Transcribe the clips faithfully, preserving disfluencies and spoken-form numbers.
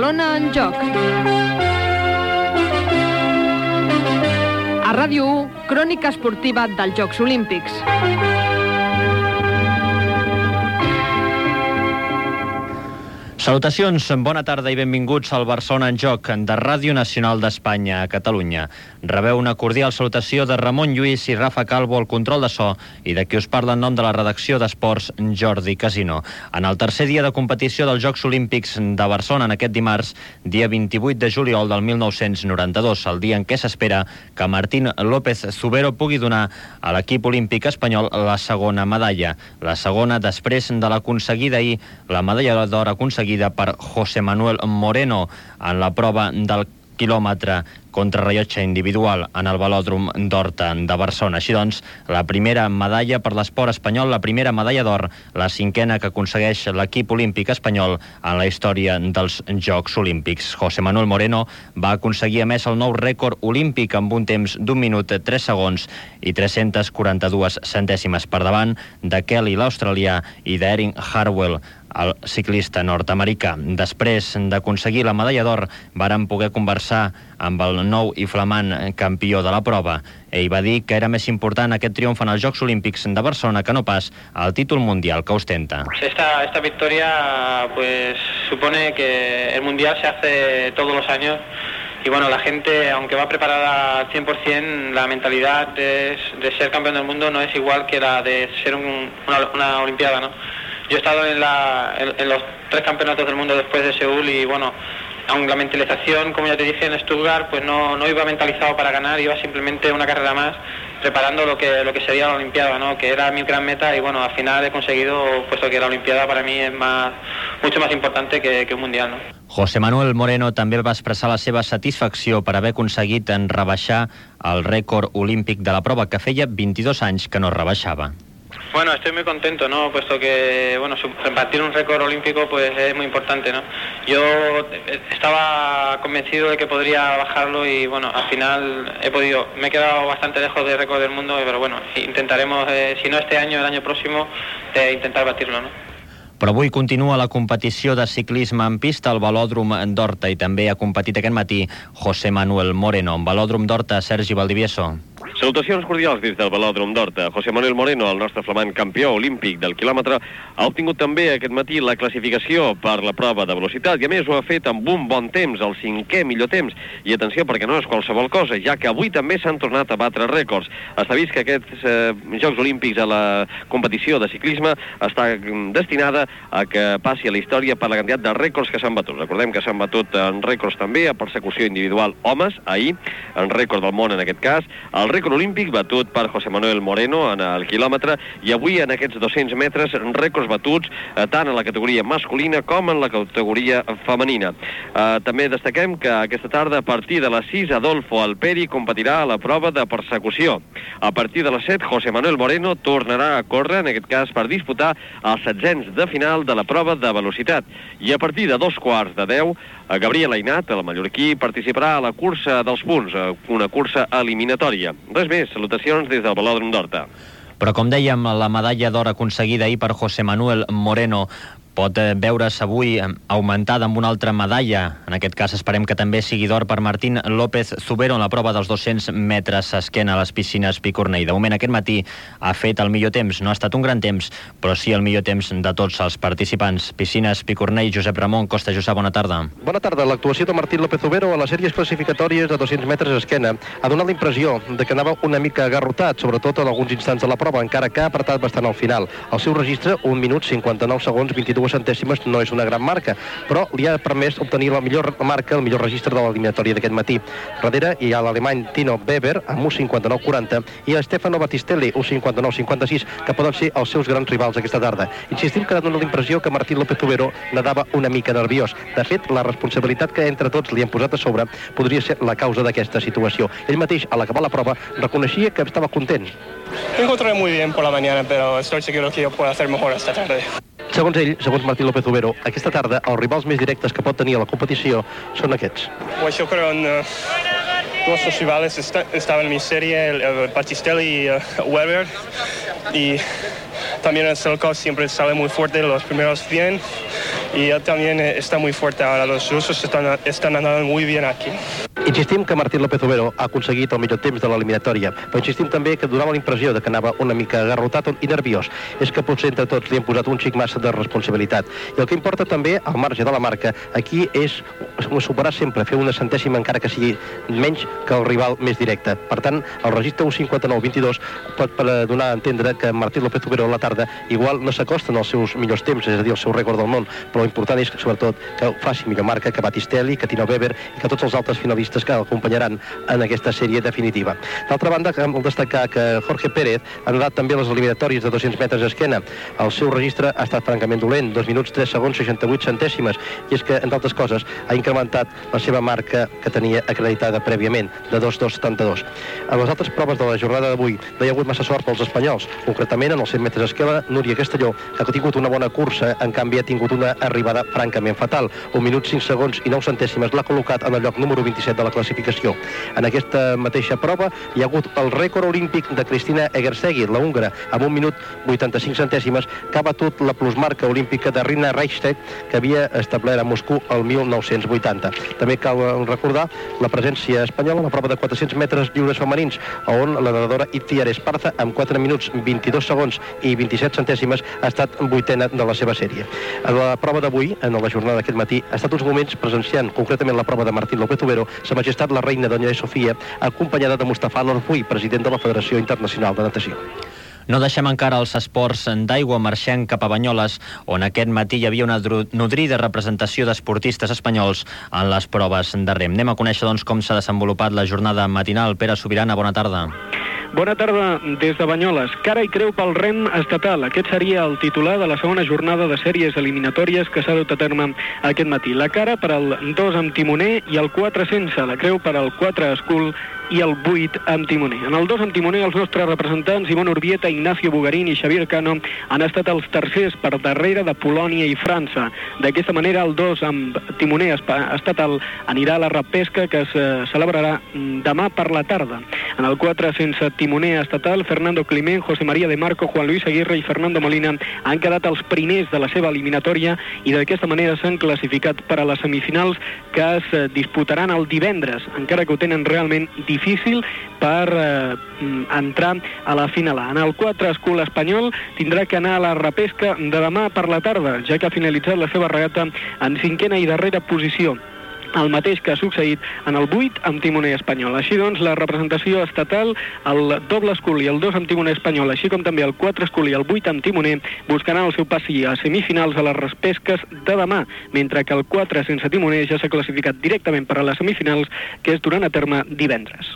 Barcelona en joc. A Ràdio u, crònica esportiva dels Jocs Olímpics. Salutacions, bona tarda i benvinguts al Barcelona en joc de Ràdio Nacional d'Espanya a Catalunya. Rebeu una cordial salutació de Ramon Lluís i Rafa Calvo al control de so i de qui us parla en nom de la redacció d'Esports, Jordi Casino. En el tercer dia de competició dels Jocs Olímpics de Barcelona en aquest dimarts, dia vint-i-vuit de juliol del mil nou-cents noranta-dos, el dia en què s'espera que Martín López Zubero pugui donar a l'equip olímpic espanyol la segona medalla. La segona després de l'aconseguida ahir, la medalla d'or aconseguida per José Manuel Moreno en la prova del quilòmetre contrarellotge individual en el velòdrom d'Horta de Barcelona. Així doncs, la primera medalla per l'esport espanyol, la primera medalla d'or, la cinquena que aconsegueix l'equip olímpic espanyol en la història dels Jocs Olímpics. José Manuel Moreno va aconseguir a més el nou rècord olímpic amb un temps d'un minut, tres segons i tres-centes quaranta-dues centèsimes per davant de Kelly, l'australià, i d'Erin Harwell, el ciclista nord-americà. Després d'aconseguir la medalla d'or, varen poder conversar amb el nou i flamant campió de la prova. Ell va dir que era més important aquest triomf en els Jocs Olímpics de Barcelona que no pas el títol mundial que ostenta. Esta, esta victoria pues supone que el mundial se hace todos los años. Y bueno, la gente, aunque va preparada al cien por ciento, la mentalidad de, de ser campeón del mundo no es igual que la de ser un, una, una olimpiada, ¿no? Yo he estado en, la, en, en los tres campeonatos del mundo después de Seúl y bueno, aun la mentalización, como ya te dije, en Stuttgart, pues no, no iba mentalizado para ganar, iba simplemente una carrera más, preparando lo que, lo que sería la Olimpiada, ¿no? Que era mi gran meta y bueno, al final he conseguido, puesto que la Olimpiada para mí es más, mucho más importante que, que un Mundial, ¿no? José Manuel Moreno també va expressar la seva satisfacció per haver aconseguit en rebaixar el rècord olímpic de la prova, que feia vint-i-dos anys que no rebaixava. Bueno, estoy muy contento, ¿no? Puesto que, bueno, batir un récord olímpico pues es muy importante, ¿no? Yo estaba convencido de que podría bajarlo y, bueno, al final he podido, me he quedado bastante lejos del récord del mundo, pero bueno, intentaremos, eh, si no este año, el año próximo, eh, intentar batirlo, ¿no? Però avui continua la competició de ciclisme en pista al velòdrom d'Horta i també ha competit aquest matí José Manuel Moreno. En velòdrom d'Horta, Sergi Valdivieso. Salutacions cordials des del velòdrom d'Horta. José Manuel Moreno, el nostre flamant campió olímpic del quilòmetre, ha obtingut també aquest matí la classificació per la prova de velocitat i a més ho ha fet amb un bon temps, el cinquè millor temps. I atenció, perquè no és qualsevol cosa, ja que avui també s'han tornat a batre rècords. Està vist que aquests eh, Jocs Olímpics a la competició de ciclisme està destinada a que passi a la història per la quantitat de rècords que s'han batut. Recordem que s'han batut en rècords també a persecució individual homes, ahir, en rècord del món en aquest cas, el rècord olímpic batut per José Manuel Moreno en el quilòmetre i avui en aquests dos-cents metres rècords batuts eh, tant en la categoria masculina com en la categoria femenina. Eh, també destaquem que aquesta tarda a partir de les sis Adolfo Alperi competirà a la prova de persecució. A partir de les set José Manuel Moreno tornarà a córrer, en aquest cas per disputar els setzents de final de la prova de velocitat. I a partir de dos quarts de deu Gabriel Ainat, el mallorquí, participarà a la cursa dels punts, una cursa eliminatòria. Res més, salutacions des del velòdrom d'Horta. Però com dèiem, la medalla d'or aconseguida ahir per José Manuel Moreno pot veure's avui augmentada amb una altra medalla. En aquest cas esperem que també sigui d'or per Martín López Zubero en la prova dels dos-cents metres esquena a les piscines Picornell. De moment aquest matí ha fet el millor temps. No ha estat un gran temps, però sí el millor temps de tots els participants. Piscines Picornell, Josep Ramon Costa. Josep, bona tarda. Bona tarda. L'actuació de Martín López Zubero a les sèries classificatòries de dos-cents metres esquena ha donat la impressió de que anava una mica agarrotat, sobretot en alguns instants de la prova, encara que ha apretat bastant al final. El seu registre, un minut, cinquanta-nou segons, vint-i-dues centèsimes, no és una gran marca, però li ha permès obtenir la millor marca, el millor registre de l'eliminatòria d'aquest matí. Darrere hi ha l'alemany Tino Weber amb un cinquanta-nou quaranta i Stefano Battistelli, un cinquanta-nou cinquanta-sis, que poden ser els seus grans rivals aquesta tarda. Insistim que ha donat la impressió que Martín López Zubero nadava una mica nerviós. De fet, la responsabilitat que entre tots li han posat a sobre podria ser la causa d'aquesta situació. Ell mateix, a l'acabar la prova, reconeixia que estava content. Me encontré muy bien por la mañana, pero estoy seguro que yo puedo hacer mejor esta tarde. Segons ell, segons Martín López Zubero, aquesta tarda els rivals més directes que pot tenir a la competició són aquests. Pues yo creo en uh, nuestros rivales est estaban en mi serie, el, el Battistelli y uh, Weber, y también el Selkov siempre sale muy fuerte los primeros cien, y él también está muy fuerte ahora. Los rusos están, están andando muy bien aquí. Insistim que Martín López Overo ha aconseguit el millor temps de l'eliminatòria, però insistim també que donava la impressió de que anava una mica agarrotat i nerviós. És que potser entre tots li hem posat un xic massa de responsabilitat. I el que importa també, al marge de la marca, aquí és superar sempre, fer una centèsima encara que sigui menys que el rival més directe. Per tant, el registre un cinquanta-nou vint-i-dos pot donar a entendre que Martín López Overo a la tarda igual no s'acosten als seus millors temps, és a dir, el seu rècord del món, però l'important és, sobretot, que faci millor marca que Battistelli, que Tino Weber i que tots els altres finalistes que l'acompanyaran en aquesta sèrie definitiva. D'altra banda, cal destacar que Jorge Pérez ha anat també a les eliminatòries de dos-cents metres d'esquena. El seu registre ha estat francament dolent, dos minuts, tres segons, seixanta-vuit centèsimes, i és que, entre altres coses, ha incrementat la seva marca que tenia acreditada prèviament, de dos dos setanta-dos. A les altres proves de la jornada d'avui no hi ha hagut massa sort pels espanyols. Concretament, en els cent metres d'esquena, Núria Castelló, que ha tingut una bona cursa, en canvi ha tingut una arribada francament fatal. Un minut, cinc segons i nou centèsimes l'ha col·locat en el lloc número vint-i-set de la classificació. En aquesta mateixa prova hi ha hagut el rècord olímpic de Cristina Egersegui, la húngara, amb un minut vuitanta-cinc centèsimes, que ha batut la plusmarca olímpica de Rina Reichstedt, que havia establert a Moscou el mil nou-cents vuitanta. També cal recordar la presència espanyola a la prova de quatre-cents metres lliures femenins, on la nedadora Itziar Esparza, amb quatre minuts, vint-i-dos segons i vint-i-set centèsimes, ha estat vuitena de la seva sèrie. A la prova d'avui, en la jornada d'aquest matí, ha estat uns moments presenciant, concretament la prova de Martín López Overo, Sa Majestat la reina Doña Sofia, acompanyada de Mustafa Al-Orfui, president de la Federació Internacional de Natació. No deixem encara els esports d'aigua, marxem cap a Banyoles, on aquest matí hi havia una nodrida representació d'esportistes espanyols en les proves de rem. Anem a conèixer, doncs, com s'ha desenvolupat la jornada matinal. Pere Sobirana, bona tarda. Bona tarda des de Banyoles. Cara i creu pel rem estatal. Aquest seria el titular de la segona jornada de sèries eliminatòries que s'ha dut a terme aquest matí. La cara per al dos amb timoner i el quatre sense. La creu per al quatre escul i el vuit amb timoner. En el dos amb timoner, els nostres representants, Ivonne Urbieta, Ignacio Bugarín i Xavier Cano, han estat els tercers per darrere de Polònia i França. D'aquesta manera, el dos amb timoner estatal anirà a la repesca que es celebrarà demà per la tarda. En el quatre sense timoner estatal, Fernando Climent, José María de Marco, Juan Luis Aguirre i Fernando Molina han quedat els primers de la seva eliminatòria i d'aquesta manera s'han classificat per a les semifinals que es disputaran el divendres, encara que ho tenen realment difícil per eh, entrar a la final. En el quatre escul espanyol tindrà que anar a la repesca de demà per la tarda, ja que ha finalitzat la seva regata en cinquena i darrera posició. El mateix que ha succeït en el vuit amb timoner espanyol. Així doncs, la representació estatal, el doble escul i el dos amb timoner espanyol, així com també el quatre escul i el vuit amb timoner, buscaran el seu passi a semifinals a les repesques de demà, mentre que el quatre sense timoner ja s'ha classificat directament per a les semifinals, que es duran a terme divendres.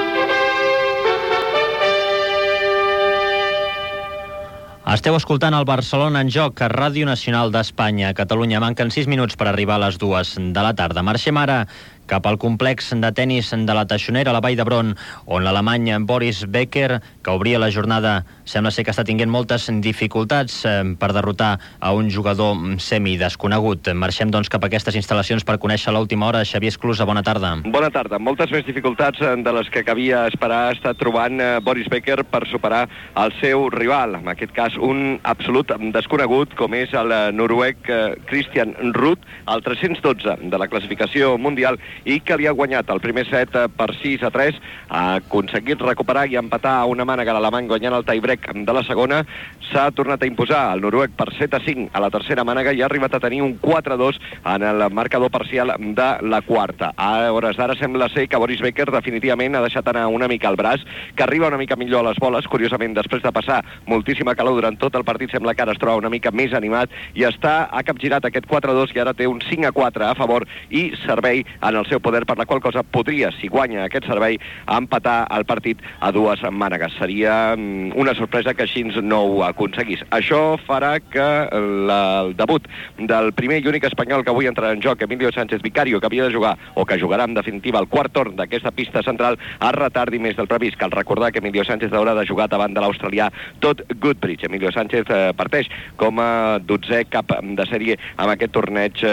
Esteu escoltant el Barcelona en joc a Ràdio Nacional d'Espanya. A Catalunya manquen sis minuts per arribar a les dues de la tarda. Marxem ara cap al complex de tenis de la Teixonera, a la Vall d'Hebron, on l'alemany Boris Becker, que obria la jornada, sembla ser que està tinguent moltes dificultats eh, per derrotar a un jugador semidesconegut. Marxem, doncs, cap a aquestes instal·lacions per conèixer l'última hora. Xavier Esclusa, bona tarda. Bona tarda. Moltes més dificultats de les que cabia esperar ha estat trobant eh, Boris Becker per superar el seu rival, en aquest cas un absolut desconegut, com és el noruec eh, Christian Ruud, el tres-cents dotze de la classificació mundial, i que li ha guanyat el primer set per sis a tres, ha aconseguit recuperar i empatar a una mànega l'alemany guanyant el tie-break de la segona, s'ha tornat a imposar el noruec per set a cinc a la tercera mànega i ha arribat a tenir un quatre a dos en el marcador parcial de la quarta. A hores d'ara sembla ser que Boris Becker definitivament ha deixat anar una mica el braç, que arriba una mica millor a les boles, curiosament després de passar moltíssima calor durant tot el partit, sembla que ara es troba una mica més animat i està, ha capgirat aquest quatre a dos i ara té un cinc a quatre a favor i servei en el seu poder, per la qual cosa podria, si guanya aquest servei, empatar el partit a dues mànegues. Seria una sorpresa que així no ho aconseguís. Això farà que la, el debut del primer i únic espanyol que avui entrarà en joc, Emilio Sánchez Vicario, que havia de jugar, o que jugarà en definitiva el quart torn d'aquesta pista central, es retardi més del previst. Cal recordar que Emilio Sánchez haurà de jugar davant de l'australià Todd Goodbridge. Emilio Sánchez eh, parteix com a dotzè cap de sèrie amb aquest torneig eh,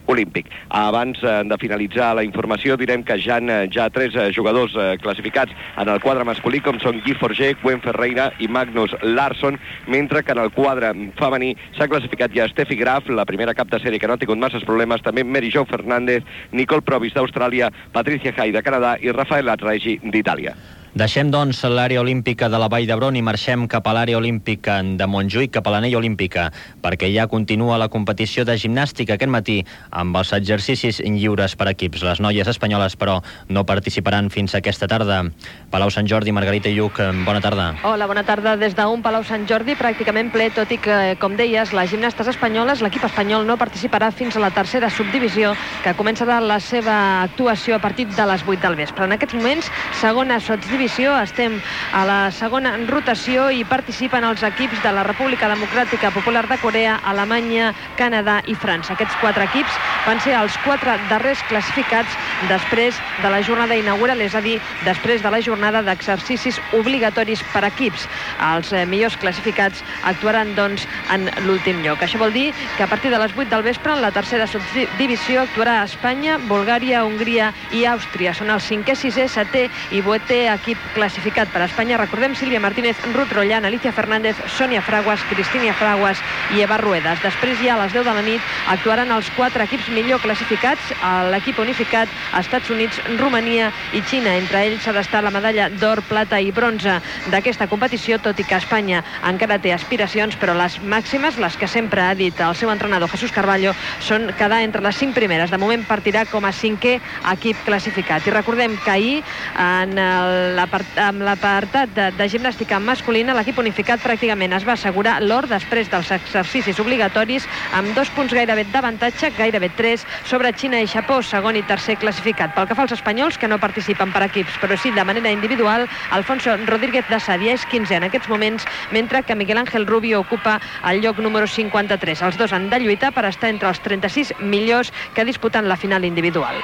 olímpic. Abans de finalitzar la informació, direm que ja hi ha ja tres jugadors classificats en el quadre masculí, com són Guy Forger, Gwen Ferreira i Magnus Larsson, mentre que en el quadre femení s'ha classificat ja Steffi Graf, la primera cap de sèrie que no ha tingut masses problemes, també Mary Jo Fernández, Nicole Provis d'Austràlia, Patricia Hay de Canadà i Rafael Atragi d'Itàlia. Deixem, doncs, l'àrea olímpica de la Vall d'Hebron i marxem cap a l'àrea olímpica de Montjuïc, cap a l'anella olímpica, perquè ja continua la competició de gimnàstica aquest matí amb els exercicis lliures per equips. Les noies espanyoles, però, no participaran fins aquesta tarda. Palau Sant Jordi, Margarita Lluc, bona tarda. Hola, bona tarda. Des d'un Palau Sant Jordi pràcticament ple, tot i que, com deies, les gimnastes espanyoles, l'equip espanyol no participarà fins a la tercera subdivisió, que començarà la seva actuació a partir de les vuit del vespre. En aquests moments, segona subdivisió, estem a la segona rotació i participen els equips de la República Democràtica Popular de Corea, Alemanya, Canadà i França. Aquests quatre equips van ser els quatre darrers classificats després de la jornada inaugural, és a dir, després de la jornada d'exercicis obligatoris per equips. Els eh, millors classificats actuaran, doncs, en l'últim lloc. Això vol dir que a partir de les vuit del vespre, en la tercera subdivisió, actuarà Espanya, Bulgària, Hongria i Àustria. Són el cinquè, sisè, setè i vuitè equip classificat per Espanya. Recordem Sílvia Martínez, Ruth Rollan, Alicia Fernández, Sònia Fraguas, Cristina Fraguas i Eva Ruedas. Després, ja a les deu de la nit, actuaran els quatre equips millor classificats, l'equip unificat, Estats Units, Romania i Xina. Entre ells s'ha d'estar la medalla d'or, plata i bronze d'aquesta competició, tot i que Espanya encara té aspiracions, però les màximes, les que sempre ha dit el seu entrenador Jesús Carballo, són quedar entre les cinc primeres. De moment partirà com a cinquè equip classificat. I recordem que ahir, en el amb l'apartat de, de gimnàstica masculina, l'equip unificat pràcticament es va assegurar l'or després dels exercicis obligatoris, amb dos punts gairebé d'avantatge, gairebé tres, sobre Xina i Japó, segon i tercer classificat. Pel que fa als espanyols, que no participen per equips, però sí de manera individual, Alfonso Rodríguez de Sadia és quinzè en aquests moments, mentre que Miguel Ángel Rubio ocupa el lloc número cinquanta-tres. Els dos han de lluitar per estar entre els trenta-sis millors que disputen la final individual.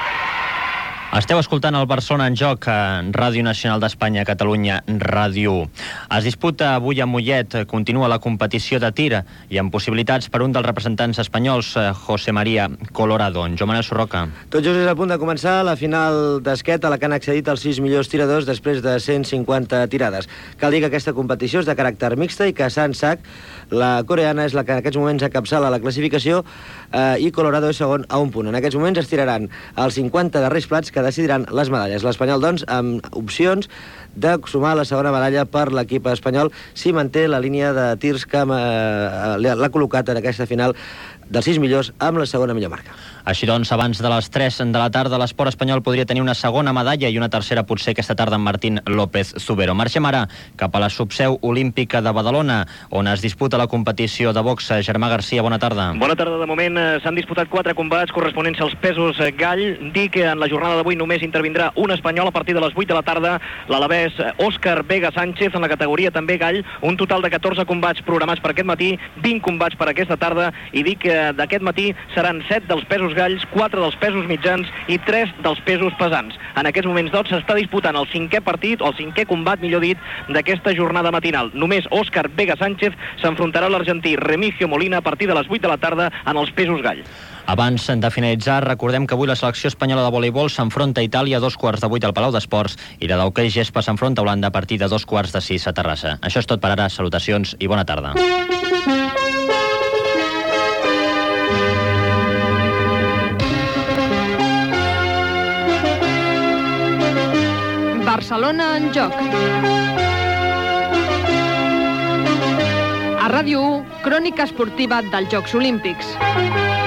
Esteu escoltant el Barcelona en joc a Ràdio Nacional d'Espanya, Catalunya, Ràdio u. Es disputa avui a Mollet, continua la competició de tir i amb possibilitats per un dels representants espanyols, José María Colorado. Jo Manuel Sorroca. Tot just és a punt de començar la final d'esquet a la que han accedit els sis millors tiradors després de cent cinquanta tirades. Cal dir que aquesta competició és de caràcter mixta i que San Sak, la coreana, és la que en aquests moments acapçala la classificació eh, i Colorado és segon a un punt. En aquests moments es tiraran els cinquanta darrers plats que decidiran les medalles. L'Espanyol, doncs, amb opcions de sumar la segona medalla per l'equip espanyol si manté la línia de tirs que eh, l'ha col·locat en aquesta final dels sis millors amb la segona millor marca. Així doncs, abans de les tres de la tarda, l'esport espanyol podria tenir una segona medalla i una tercera potser aquesta tarda amb Martín López Zubero. Marxem ara cap a la subseu olímpica de Badalona, on es disputa la competició de box. Germà Garcia, bona tarda. Bona tarda. De moment eh, s'han disputat quatre combats corresponents als pesos eh, gall. Dic que en la jornada d'avui només intervindrà un espanyol a partir de les vuit de la tarda, l'alabès Òscar Vega Sánchez, en la categoria també gall. Un total de catorze combats programats per aquest matí, vint combats per aquesta tarda, i dic que d'aquest matí seran set dels pesos galls, quatre dels pesos mitjans i tres dels pesos pesants. En aquests moments, doncs, s'està disputant el cinquè partit, o el cinquè combat, millor dit, d'aquesta jornada matinal. Només Òscar Vega Sánchez s'enfrontarà a l'argentí Remigio Molina a partir de les vuit de la tarda en els pesos gall. Abans de finalitzar, recordem que avui la selecció espanyola de voleibol s'enfronta a Itàlia a dos quarts de vuit al Palau d'Esports i la d'hoquei gespa s'enfronta a Holanda a partir de dos quarts de sis a Terrassa. Això és tot per ara. Salutacions i bona tarda. Barcelona en joc. A Ràdio u, crònica esportiva dels Jocs Olímpics.